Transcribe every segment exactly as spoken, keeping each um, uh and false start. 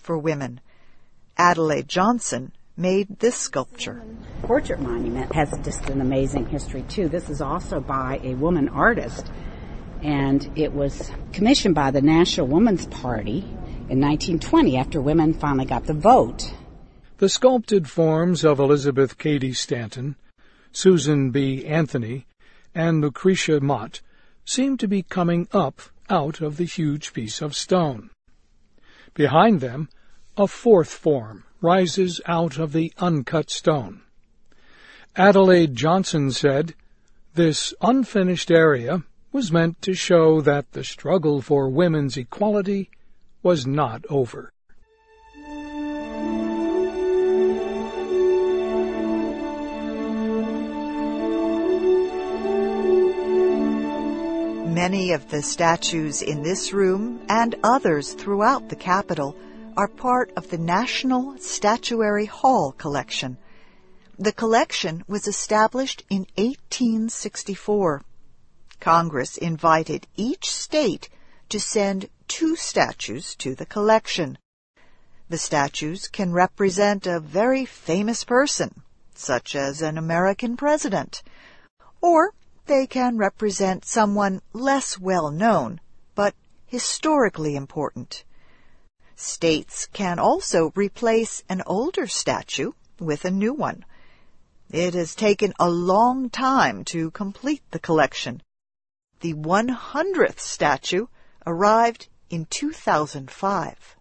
for women. Adelaide Johnson made this sculpture. Portrait monument has just an amazing history, too. This is also by a woman artist, and it was commissioned by the National Woman's Party in nineteen twenty after women finally got the vote. The sculpted forms of Elizabeth Cady Stanton, Susan B. Anthony, and Lucretia Mott seem to be coming up out of the huge piece of stone. Behind them, a fourth form rises out of the uncut stone. Adelaide Johnson said, "This unfinished area was meant to show that the struggle for women's equality was not over." Many of the statues in this room and others throughout the Capitol are part of the National Statuary Hall collection. The collection was established in eighteen sixty-four. Congress invited each state to send two statues to the collection. The statues can represent a very famous person, such as an American president, or they can represent someone less well known, but historically important. States can also replace an older statue with a new one. It has taken a long time to complete the collection. The one hundredth statue arrived in two thousand five.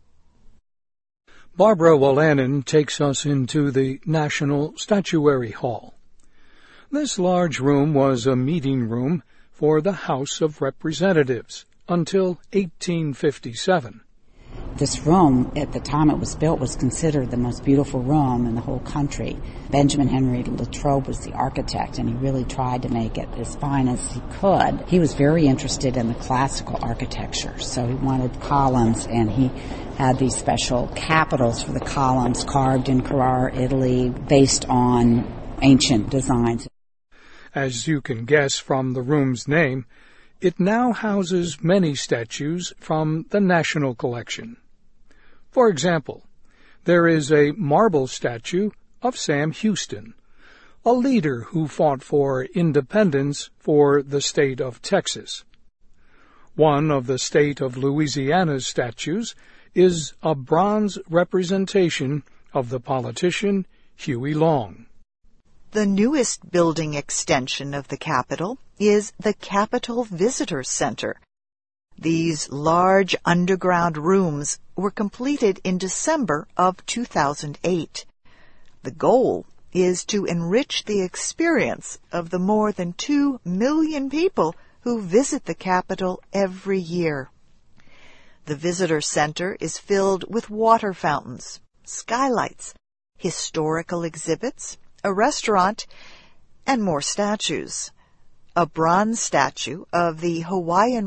Barbara Wolanin takes us into the National Statuary Hall. This large room was a meeting room for the House of Representatives until eighteen fifty-seven. This room, at the time it was built, was considered the most beautiful room in the whole country. Benjamin Henry Latrobe was the architect, and he really tried to make it as fine as he could. He was very interested in the classical architecture, so he wanted columns, and he had these special capitals for the columns carved in Carrara, Italy, based on ancient designs. As you can guess from the room's name, it now houses many statues from the National Collection. For example, there is a marble statue of Sam Houston, a leader who fought for independence for the state of Texas. One of the state of Louisiana's statues is a bronze representation of the politician Huey Long. The newest building extension of the Capitol is the Capitol Visitor Center. These large underground rooms were completed in December of two thousand eight. The goal is to enrich the experience of the more than two million people who visit the Capitol every year. The Visitor Center is filled with water fountains, skylights, historical exhibits, a restaurant, and more statues. A bronze statue of the Hawaiian